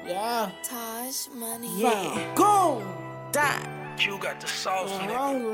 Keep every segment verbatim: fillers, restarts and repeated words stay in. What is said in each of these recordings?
Yeah. Taj Money. Yeah. Go. Die. You got the sauce I'm in it. hungry.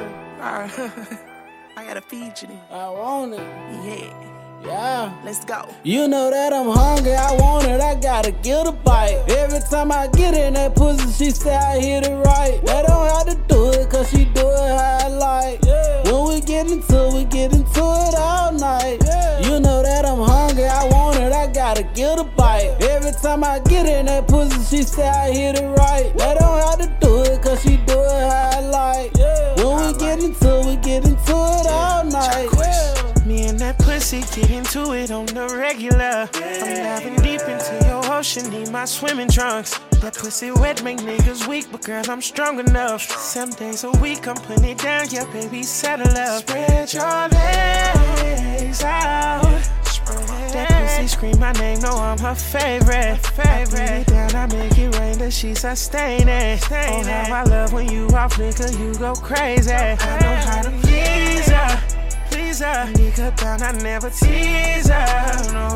I gotta feed you then. I want it. Yeah. Yeah. Let's go. You know that I'm hungry, I want it, I gotta get a bite. Every time I get in that pussy, she say I hit it right. I don't have to do it, cause she do it how I like. Yeah. When we get into it, we get into it all night. Yeah. You know that I'm hungry, I want it, I gotta get a bite. Every time I get in that pussy, she say I hit it right. I don't have to do it, cause she do it how I like. Yeah. When we get into it, we get into it all night. Yeah. Me and that pussy get into it on the regular. I'm diving deep into your ocean, need my swimming trunks. That pussy wet make niggas weak, but girl, I'm strong enough. Some days a week, I'm putting it down, yeah, baby, settle up. Spread your legs out. That pussy scream my name, know I'm her favorite. I put it down, I make it rain, the sheets I stain it. Oh, how I love when you off flicker, you go crazy. I know how to please her. Nigga down, I never tease her. No,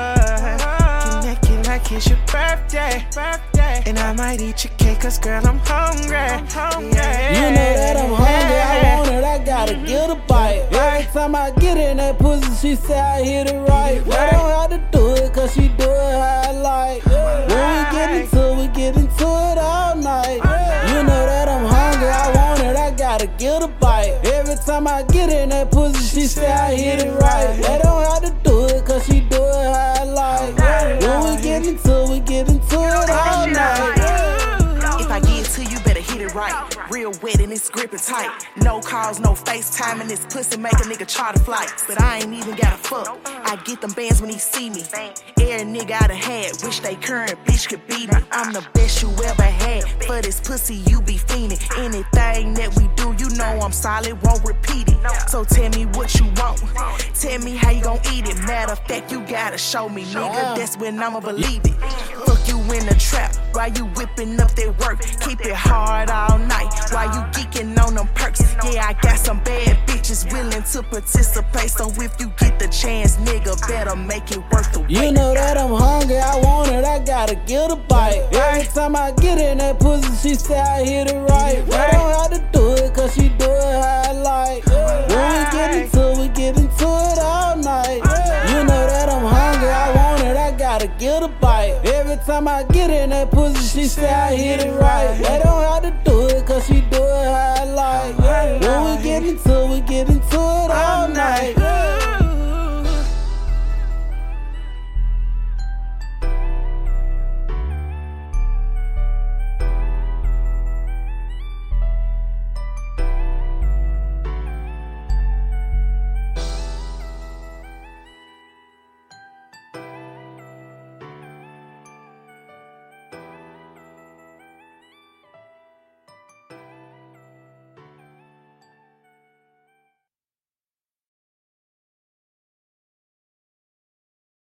get naked like it's your birthday. birthday. And I might eat your cake, cause girl, I'm hungry. I'm hungry. Yeah. You know that I'm hungry, I want it, I gotta get a bite. Every time I get in that pussy, she say I hit it right. I don't have to do it, cause she do it how I like. When we get into it, we get into it all night. You know that I'm hungry, I want it, I gotta get a bite. Every time I get in that pussy, she say I hit it right. I don't have to do it, cause she do it how I like. When we get into it, we get into it all night. If I get to you, better hit it right. Real wet and it's gripping tight. No calls, no FaceTime, and this pussy make a nigga charter flights. But I ain't even gotta fuck. I get them bands when he see me. Every nigga I done had, wish they current bitch could beat me. I'm the best you ever had. For this pussy, you be fiending. Anything that we do, you know I'm solid, won't repeat it. So tell me what you want. Tell me how you gon' eat it. Matter of fact, you gotta show me, nigga. That's when I'ma believe it. Fuck you in the trap while you whipping up that work. Keep it hard all night while you geeking on them perks. Yeah, I got some bad bitches willing to participate. So if you get the chance, nigga, better make it worth the wait. You know that I'm hungry, I want it, I gotta get a bite. Every time I get in that pussy, she say I hit it right. I don't have to do it, cause she do it how I like. When we get into it, we get into it all night. You know that I'm hungry, I want it, I gotta get a bite. Every time I get in that pussy, she say I hit it right. I don't have to do it, cause she do it how I like. When we get into it, we get into it all night.